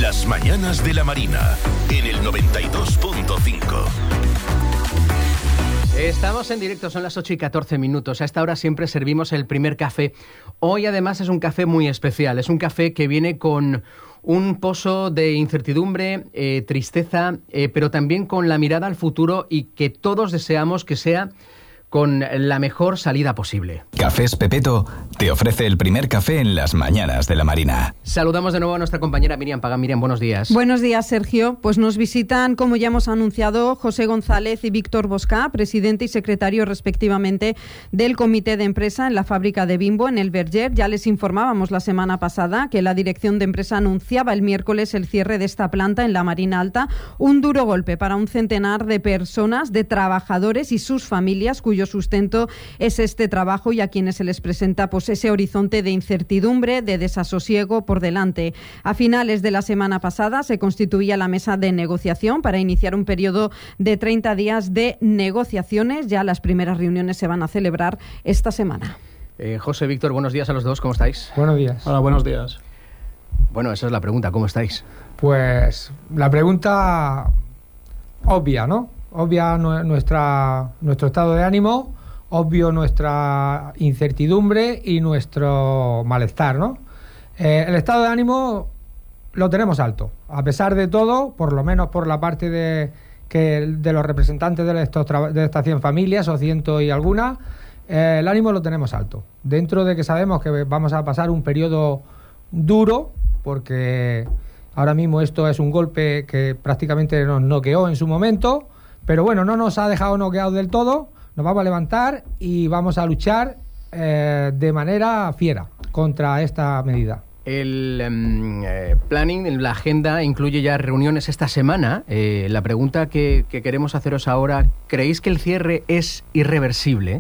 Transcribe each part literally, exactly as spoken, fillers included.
Las mañanas de la Marina, en el noventa y dos punto cinco. Estamos en directo, son las ocho y catorce minutos. A esta hora siempre servimos el primer café. Hoy además es un café muy especial. Es un café que viene con un pozo de incertidumbre, eh, tristeza, eh, pero también con la mirada al futuro y que todos deseamos que sea con la mejor salida posible. Cafés Pepeto te ofrece el primer café en las mañanas de la Marina. Saludamos de nuevo a nuestra compañera Miriam Pagán. Miriam, buenos días. Buenos días, Sergio. Pues nos visitan, como ya hemos anunciado, José González y Víctor Bosca, presidente y secretario respectivamente del comité de empresa en la fábrica de Bimbo, en el Verger. Ya les informábamos la semana pasada que la dirección de empresa anunciaba el miércoles el cierre de esta planta en la Marina Alta, un duro golpe para un centenar de personas, de trabajadores y sus familias, cuyo sustento es este trabajo y a quienes se les presenta pues ese horizonte de incertidumbre, de desasosiego por delante. A finales de la semana pasada se constituía la mesa de negociación para iniciar un periodo de treinta días de negociaciones. Ya las primeras reuniones se van a celebrar esta semana. Eh, José, Víctor, buenos días a los dos. ¿Cómo estáis? Buenos días. Hola, buenos días. Bueno, esa es la pregunta. ¿Cómo estáis? Pues la pregunta obvia, ¿no? Obvia nuestra, nuestro estado de ánimo, obvio nuestra incertidumbre y nuestro malestar, ¿no? Eh, el estado de ánimo lo tenemos alto. A pesar de todo, por lo menos por la parte de, que, de los representantes de, estos, de estas cien familias, o ciento y alguna, eh, el ánimo lo tenemos alto. Dentro de que sabemos que vamos a pasar un periodo duro, porque ahora mismo esto es un golpe que prácticamente nos noqueó en su momento. Pero bueno, no nos ha dejado noqueados del todo, nos vamos a levantar y vamos a luchar eh, de manera fiera contra esta medida. El um, eh, planning, la agenda, incluye ya reuniones esta semana. Eh, la pregunta que, que queremos haceros ahora, ¿creéis que el cierre es irreversible?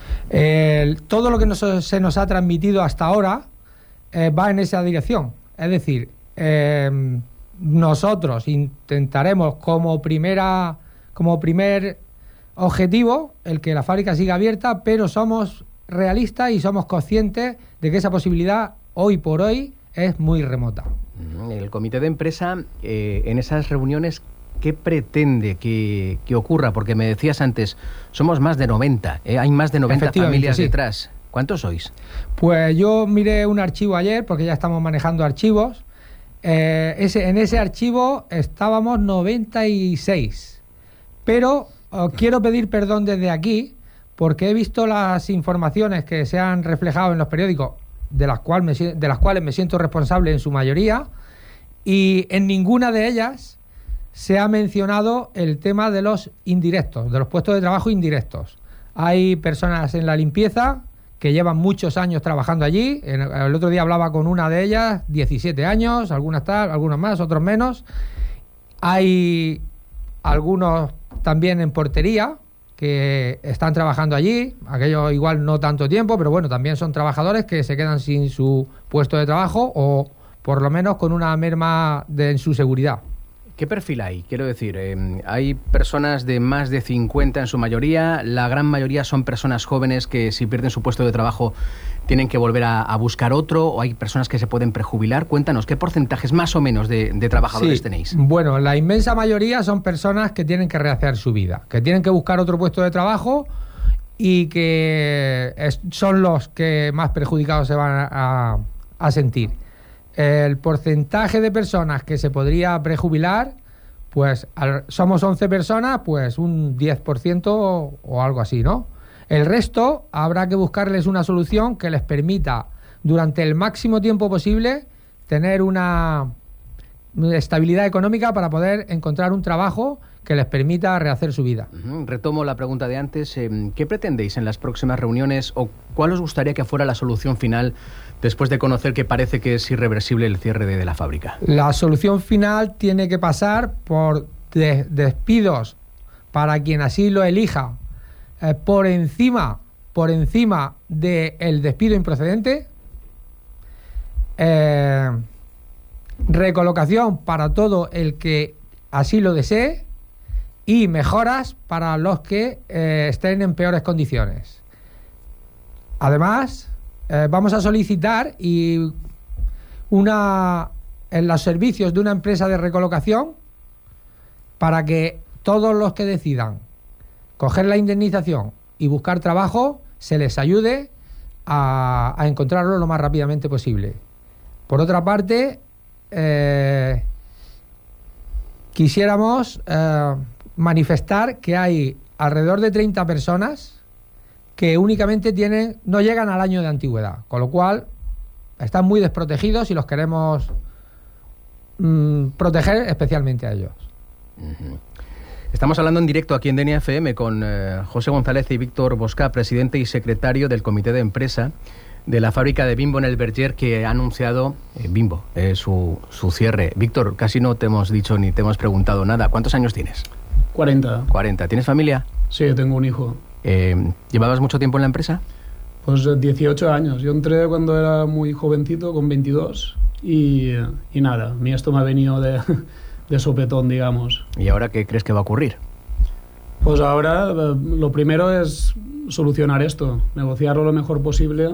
Eh, todo lo que nos, se nos ha transmitido hasta ahora eh, va en esa dirección. Es decir, eh, nosotros intentaremos como primera... como primer objetivo el que la fábrica siga abierta, pero somos realistas y somos conscientes de que esa posibilidad hoy por hoy es muy remota. El comité de empresa, eh, en esas reuniones, ¿qué pretende que, que ocurra? Porque me decías antes, somos más de noventa, ¿eh? Hay más de noventa familias sí. detrás. ¿Cuántos sois? Pues yo miré un archivo ayer, porque ya estamos manejando archivos. Eh, ese, en ese archivo estábamos noventa y seis. Pero oh, quiero pedir perdón desde aquí porque he visto las informaciones que se han reflejado en los periódicos, de las, cual me, de las cuales me siento responsable en su mayoría, y en ninguna de ellas se ha mencionado el tema de los indirectos, de los puestos de trabajo indirectos. Hay personas en la limpieza que llevan muchos años trabajando allí. El otro día hablaba con una de ellas, diecisiete años, algunas tal, algunos más, otros menos. Hay algunos también en portería que están trabajando allí, aquello igual no tanto tiempo, pero bueno, también son trabajadores que se quedan sin su puesto de trabajo o por lo menos con una merma de, en su seguridad. ¿Qué perfil hay? Quiero decir, eh, hay personas de más de cincuenta en su mayoría, la gran mayoría son personas jóvenes que si pierden su puesto de trabajo tienen que volver a, a buscar otro, o hay personas que se pueden prejubilar. Cuéntanos, ¿qué porcentajes más o menos de, de trabajadores sí, tenéis? Bueno, la inmensa mayoría son personas que tienen que rehacer su vida, que tienen que buscar otro puesto de trabajo y que es, son los que más perjudicados se van a, a sentir. El porcentaje de personas que se podría prejubilar, pues al, somos once personas, pues un diez por ciento o, o algo así, ¿no? El resto habrá que buscarles una solución que les permita durante el máximo tiempo posible tener una estabilidad económica para poder encontrar un trabajo que les permita rehacer su vida. Uh-huh. Retomo la pregunta de antes. Eh, ¿Qué pretendéis en las próximas reuniones o cuál os gustaría que fuera la solución final después de conocer que parece que es irreversible el cierre de, de la fábrica? La solución final tiene que pasar por de, despidos para quien así lo elija, eh, por encima por encima del despido improcedente, eh, recolocación para todo el que así lo desee y mejoras para los que eh, estén en peores condiciones. Además, eh, vamos a solicitar y una en los servicios de una empresa de recolocación para que todos los que decidan coger la indemnización y buscar trabajo se les ayude a, a encontrarlo lo más rápidamente posible. Por otra parte, eh, quisiéramos eh, manifestar que hay alrededor de treinta personas que únicamente tienen, no llegan al año de antigüedad, con lo cual están muy desprotegidos y los queremos mmm, proteger especialmente a ellos. Uh-huh. Estamos hablando en directo aquí en D N A F M con eh, José González y Víctor Bosca, presidente y secretario del Comité de Empresa de la fábrica de Bimbo en el Verger, que ha anunciado eh, Bimbo, eh, su, su cierre. Víctor, casi no te hemos dicho ni te hemos preguntado nada. ¿Cuántos años tienes? cuarenta. cuarenta. ¿Tienes familia? Sí, tengo un hijo. Eh, ¿Llevabas mucho tiempo en la empresa? Pues dieciocho años. Yo entré cuando era muy jovencito, con veintidós, y, y nada, a mí esto me ha venido de, de sopetón, digamos. ¿Y ahora qué crees que va a ocurrir? Pues ahora lo primero es solucionar esto, negociarlo lo mejor posible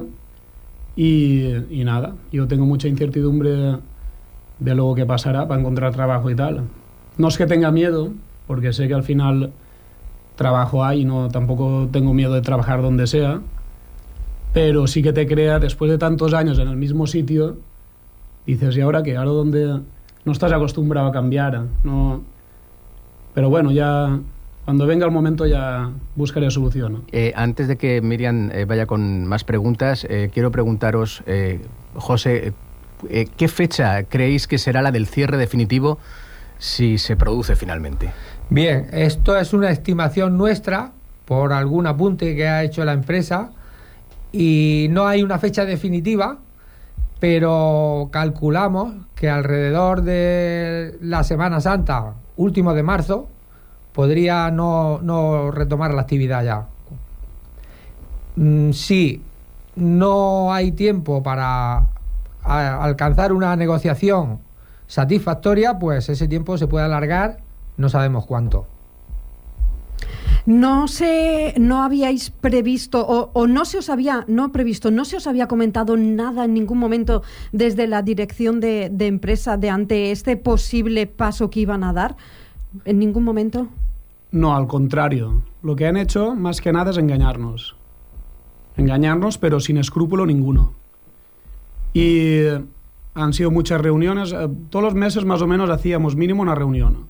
y, y nada, yo tengo mucha incertidumbre de luego qué pasará para encontrar trabajo y tal. No es que tenga miedo, porque sé que al final trabajo hay y no, tampoco tengo miedo de trabajar donde sea, pero sí que te crea, después de tantos años en el mismo sitio, dices, ¿y ahora qué? ¿Ahora dónde? No estás acostumbrado a cambiar, no. Pero bueno, ya cuando venga el momento ya buscaré solución, ¿no? Eh, antes de que Miriam eh, vaya con más preguntas, eh, quiero preguntaros, eh, José, eh, ¿qué fecha creéis que será la del cierre definitivo si se produce finalmente? Bien, esto es una estimación nuestra por algún apunte que ha hecho la empresa y no hay una fecha definitiva, pero calculamos que alrededor de la Semana Santa, último de marzo, podría no, no retomar la actividad ya. Mm, si no hay tiempo para a, alcanzar una negociación satisfactoria, pues ese tiempo se puede alargar, no sabemos cuánto. No sé, no habíais previsto o, o no se os había, no previsto, no se os había comentado nada en ningún momento desde la dirección de, de empresa de ante este posible paso que iban a dar, en ningún momento. No, al contrario. Lo que han hecho, más que nada, es engañarnos. Engañarnos, pero sin escrúpulo ninguno. Y han sido muchas reuniones. Todos los meses, más o menos, hacíamos mínimo una reunión.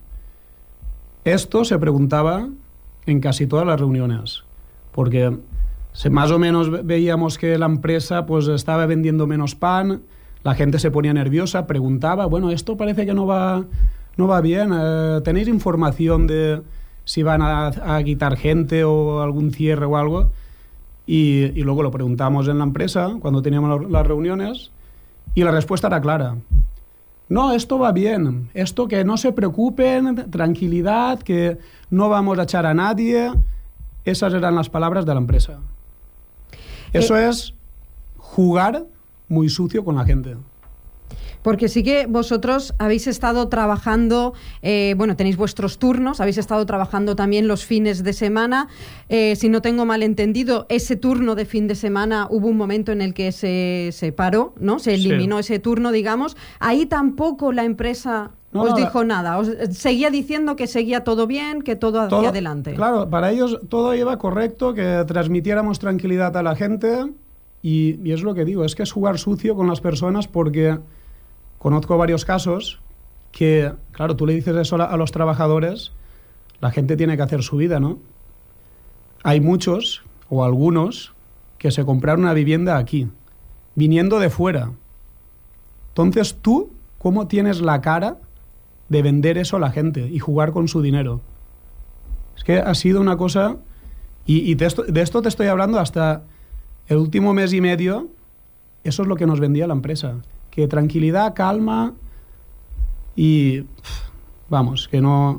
Esto se preguntaba en casi todas las reuniones. Porque se, más o menos veíamos que la empresa pues, estaba vendiendo menos pan, la gente se ponía nerviosa, preguntaba, bueno, esto parece que no va, no va bien. Eh, ¿Tenéis información de si van a, a quitar gente o algún cierre o algo? Y, y luego lo preguntamos en la empresa cuando teníamos las reuniones y la respuesta era clara. No, esto va bien, esto que no se preocupen, tranquilidad, que no vamos a echar a nadie. Esas eran las palabras de la empresa. Eso eh, es jugar muy sucio con la gente. Porque sí que vosotros habéis estado trabajando, eh, bueno, tenéis vuestros turnos, habéis estado trabajando también los fines de semana. Eh, si no tengo mal entendido, ese turno de fin de semana hubo un momento en el que se, se paró, ¿no? Se eliminó sí. ese turno, digamos. Ahí tampoco la empresa no, os dijo la... nada. Os seguía diciendo que seguía todo bien, que todo hacia todo, adelante. Claro, para ellos todo iba correcto, que transmitiéramos tranquilidad a la gente. Y, y es lo que digo, es que es jugar sucio con las personas porque... Conozco varios casos que, claro, tú le dices eso a los trabajadores, la gente tiene que hacer su vida, ¿no? Hay muchos, o algunos, que se compraron una vivienda aquí, viniendo de fuera. Entonces, ¿tú cómo tienes la cara de vender eso a la gente y jugar con su dinero? Es que ha sido una cosa... Y, y de, esto, de esto te estoy hablando hasta el último mes y medio, eso es lo que nos vendía la empresa. Que tranquilidad, calma y vamos, que no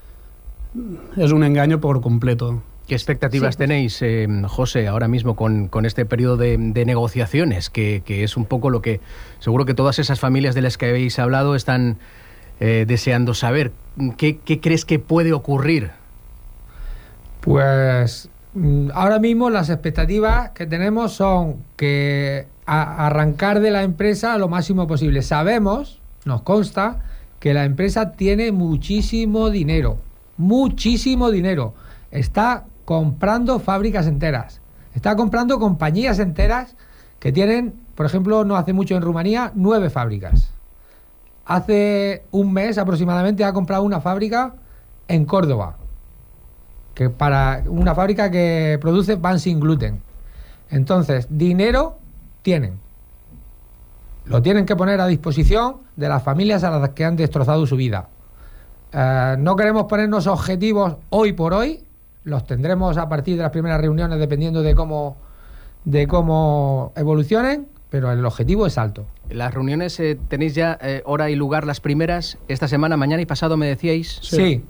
es un engaño por completo. ¿Qué expectativas sí, pues... tenéis, eh, José, ahora mismo con, con este periodo de, de negociaciones? Que, que es un poco lo que seguro que todas esas familias de las que habéis hablado están eh, deseando saber. ¿Qué, ¿Qué crees que puede ocurrir? Pues ahora mismo las expectativas que tenemos son que a arrancar de la empresa lo máximo posible. Sabemos nos consta que la empresa tiene muchísimo dinero, muchísimo dinero. Está comprando fábricas enteras, está comprando compañías enteras que tienen, por ejemplo, no hace mucho en Rumanía, nueve fábricas. Hace un mes aproximadamente ha comprado una fábrica en Córdoba, que para una fábrica que produce pan sin gluten. Entonces, dinero tienen. Lo tienen que poner a disposición de las familias a las que han destrozado su vida. Eh, no queremos ponernos objetivos hoy por hoy, los tendremos a partir de las primeras reuniones dependiendo de cómo, de cómo evolucionen, pero el objetivo es alto. Las reuniones, eh, ¿tenéis ya eh, hora y lugar las primeras esta semana, mañana y pasado, me decíais? Sí. sí.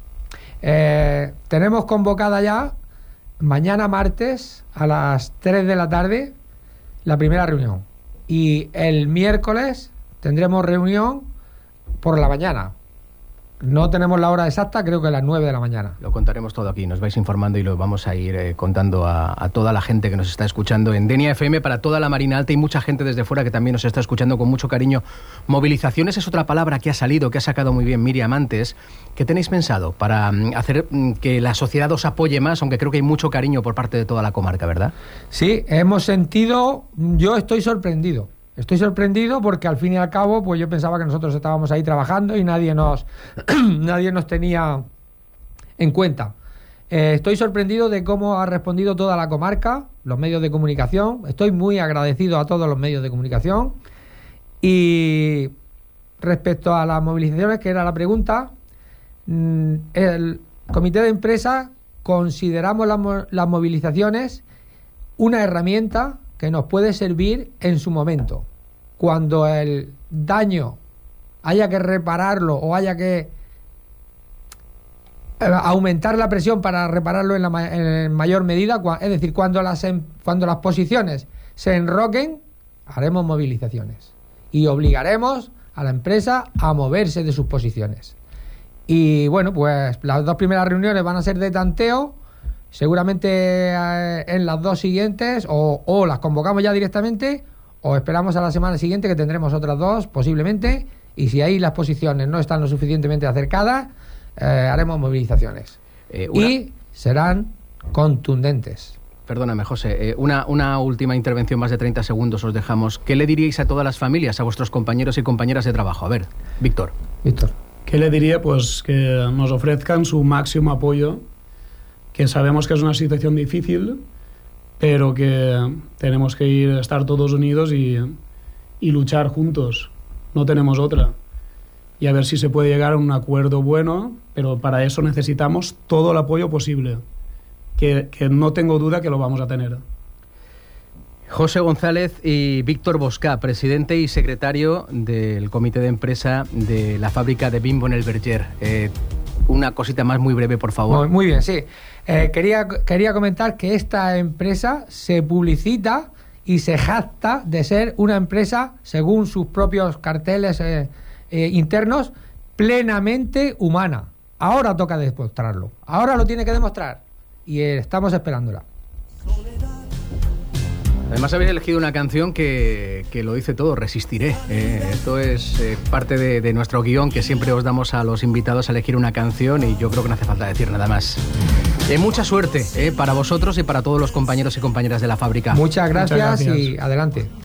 Eh, tenemos convocada ya mañana martes a las tres de la tarde la primera reunión. Y el miércoles tendremos reunión por la mañana. No tenemos la hora exacta, creo que a las nueve de la mañana. Lo contaremos todo aquí, nos vais informando y lo vamos a ir eh, contando a, a toda la gente que nos está escuchando en Denia F M, para toda la Marina Alta y mucha gente desde fuera que también nos está escuchando con mucho cariño. Movilizaciones es otra palabra que ha salido, que ha sacado muy bien Miriam antes. ¿Qué tenéis pensado para mm, hacer mm, que la sociedad os apoye más, aunque creo que hay mucho cariño por parte de toda la comarca, ¿verdad? Sí, hemos sentido, yo estoy sorprendido. Estoy sorprendido porque al fin y al cabo pues yo pensaba que nosotros estábamos ahí trabajando y nadie nos nadie nos tenía en cuenta. Eh, estoy sorprendido de cómo ha respondido toda la comarca, los medios de comunicación. Estoy muy agradecido a todos los medios de comunicación. Y respecto a las movilizaciones, que era la pregunta, el comité de empresa consideramos las, las movilizaciones una herramienta que nos puede servir en su momento. Cuando el daño haya que repararlo o haya que aumentar la presión para repararlo en, la ma- en mayor medida, es decir, cuando las, en, cuando las posiciones se enroquen, haremos movilizaciones y obligaremos a la empresa a moverse de sus posiciones. Y bueno, pues las dos primeras reuniones van a ser de tanteo. Seguramente eh, en las dos siguientes o, o las convocamos ya directamente o esperamos a la semana siguiente, que tendremos otras dos posiblemente, y si ahí las posiciones no están lo suficientemente acercadas, eh, haremos movilizaciones. Eh, una... Y serán contundentes. Perdóname, José, eh, una, una última intervención, más de treinta segundos os dejamos. ¿Qué le diríais a todas las familias, a vuestros compañeros y compañeras de trabajo? A ver, Víctor. Víctor. ¿Qué le diría? Pues que nos ofrezcan su máximo apoyo, que sabemos que es una situación difícil, pero que tenemos que ir a estar todos unidos y, y luchar juntos. No tenemos otra. Y a ver si se puede llegar a un acuerdo bueno, pero para eso necesitamos todo el apoyo posible, que, que no tengo duda que lo vamos a tener. José González y Víctor Bosca, presidente y secretario del comité de empresa de la fábrica de Bimbo en el Verger. Eh, una cosita más muy breve, por favor. Muy, muy bien, sí. Eh, quería, quería comentar que esta empresa se publicita y se jacta de ser una empresa, según sus propios carteles eh, eh, internos, plenamente humana. Ahora toca demostrarlo. Ahora lo tiene que demostrar. Y eh, estamos esperándola. Además habéis elegido una canción que, que lo dice todo, Resistiré. Eh, esto es eh, parte de, de nuestro guión que siempre os damos a los invitados a elegir una canción y yo creo que no hace falta decir nada más. Eh, mucha suerte eh, para vosotros y para todos los compañeros y compañeras de la fábrica. Muchas gracias, Muchas gracias. Y adelante.